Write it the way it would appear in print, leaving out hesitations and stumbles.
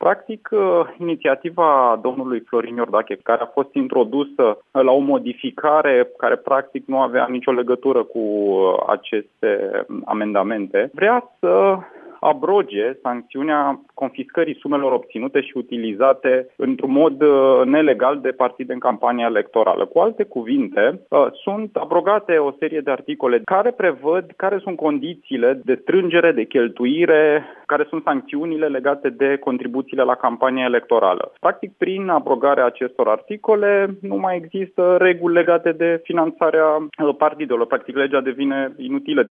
Practic, inițiativa domnului Florin Iordache, care a fost introdusă la o modificare care practic nu avea nicio legătură cu aceste amendamente, vrea să abroge sancțiunea confiscării sumelor obținute și utilizate într-un mod nelegal de partide în campania electorală. Cu alte cuvinte, sunt abrogate o serie de articole care prevăd care sunt condițiile de strângere, de cheltuire, care sunt sancțiunile legate de contribuțiile la campania electorală. Practic, prin abrogarea acestor articole, nu mai există reguli legate de finanțarea partidelor. Practic, legea devine inutilă.